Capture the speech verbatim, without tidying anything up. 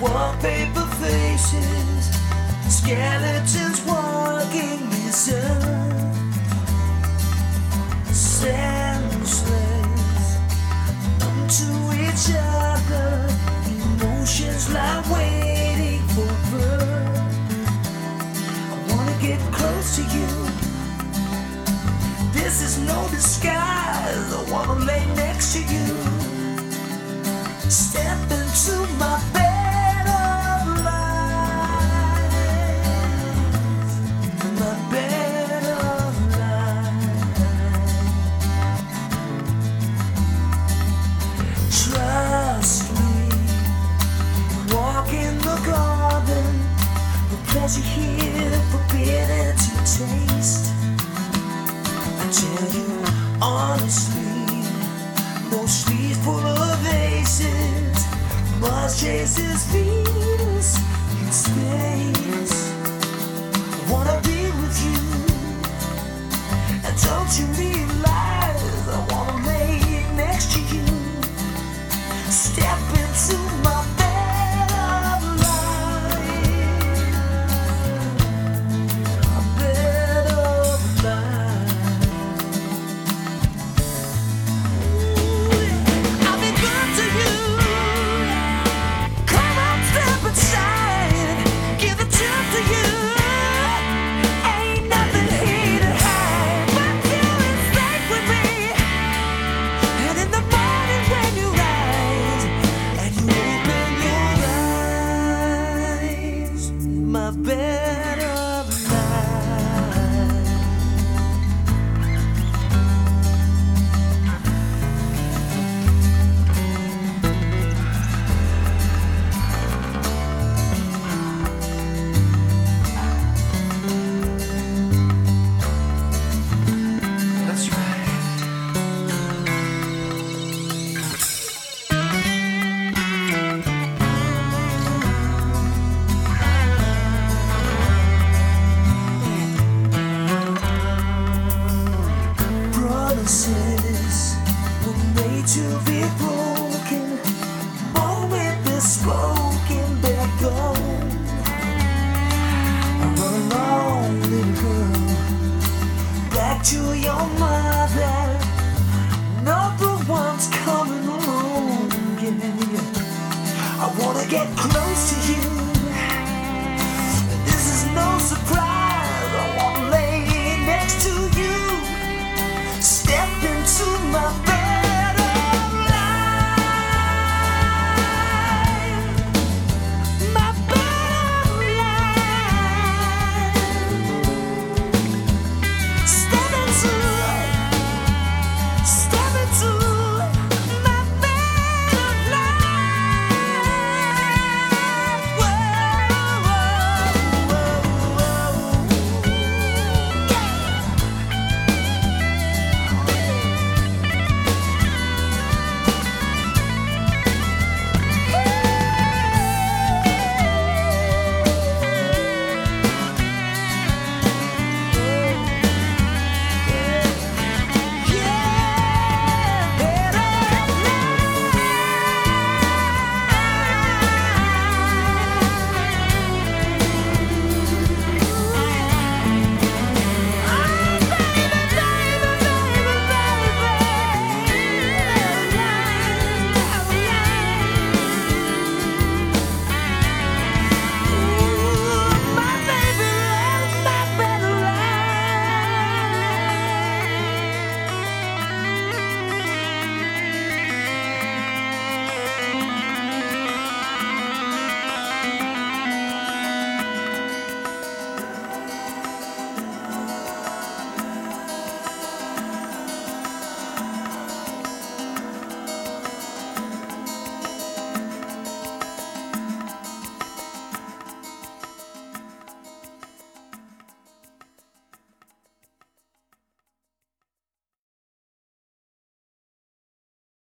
Wallpaper faces, skeletons walking this earth, senseless, numb to each other, emotions lie waiting for birth. I wanna get close to you, this is no disguise, I wanna lay next to you, step into my bed of lies, my bed of lies. Trust me, walk in the garden, the pleasure here forbidden to taste. I tell you honestly, no sleeves full of aces, Mars chases Venus in space. I wanna be with you, and don't you realize I wanna lay next to you, step into my bed of lies, my bed of lies. I'll be good to you. Come on, step inside, give a chance to you. Ain't nothing here to hide, but you is safe with me. And in the morning when you rise and you open your eyes, my bed of lies. That's right. Promises were made to be broken, moment bespoken, they're gone. I run along, little girl, back to your mother. Another one's coming along, yeah. I wanna get close to you,